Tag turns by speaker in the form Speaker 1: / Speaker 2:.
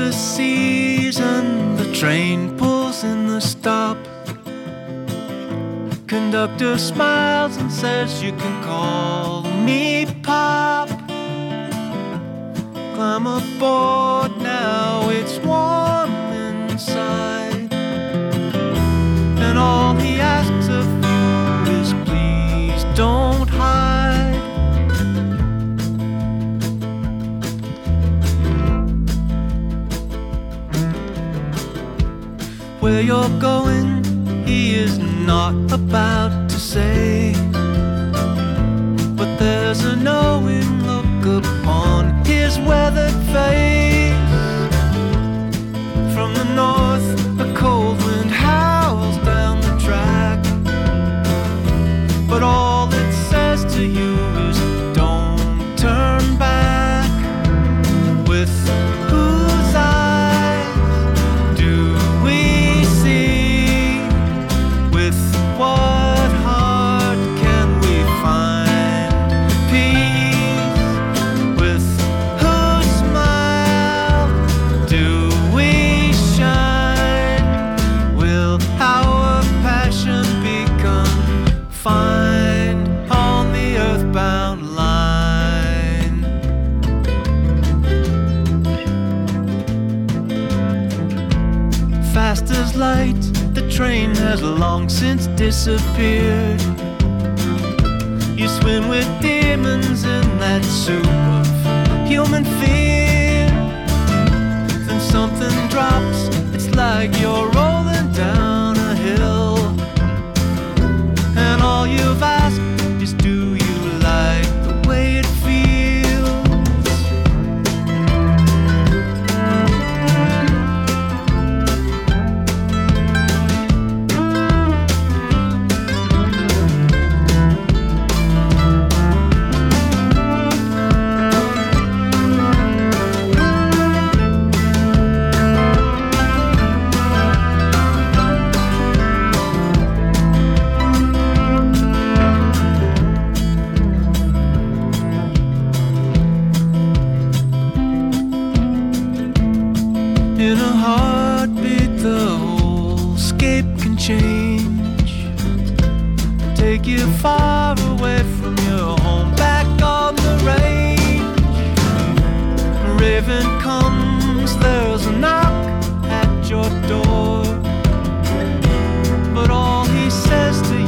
Speaker 1: the season, the train pulls in the stop. Conductor smiles and says you can call me Pop. Climb aboard now, it's warm inside. And all he asks of you is please don't hide. Where you're going, he is not about to say, but there's a knowing look upon his weathered face. From the north, a cold wind howls down the track, but all it says to you is don't turn back. With whose eyes do we see? With what heart can we find peace? With whose smile do we shine? Will our passion be confined on the earthbound line? Fast as light, the train has long since disappeared. You swim with demons in that soup of human fear. Then something drops, it's like you're rolling down a hill. And all you've asked is do you like the way it feels? In a heartbeat, the whole scape can change. Take you far away from your home, back on the range. Raven comes, there's a knock at your door, but all he says to